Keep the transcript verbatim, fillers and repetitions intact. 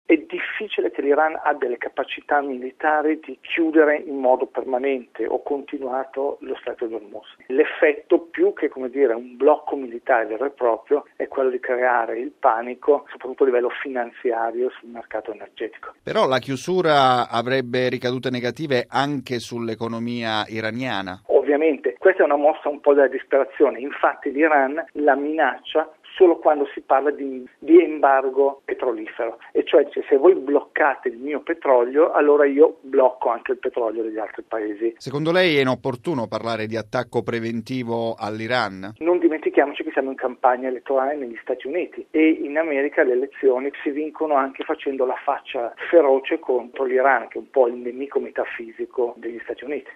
è difficile che l'Iran abbia le capacità militari di chiudere in modo permanente o continuato lo Stretto di Hormuz. L'effetto, più che come dire un blocco militare vero e proprio, è quello di creare il panico, soprattutto a livello finanziario, sul mercato energetico. Però la chiusura avrebbe ricadute negative anche sull'economia iraniana. Ovviamente, questa è una mossa un po' della disperazione. Infatti l'Iran la minaccia solo quando si parla di, di embargo petrolifero, e cioè se voi bloccate il mio petrolio, allora io blocco anche il petrolio degli altri paesi. Secondo lei è inopportuno parlare di attacco preventivo all'Iran? Non dimentichiamoci che siamo in campagna elettorale negli Stati Uniti e in America le elezioni si vincono anche facendo la faccia feroce contro l'Iran, che è un po' il nemico metafisico degli Stati Uniti.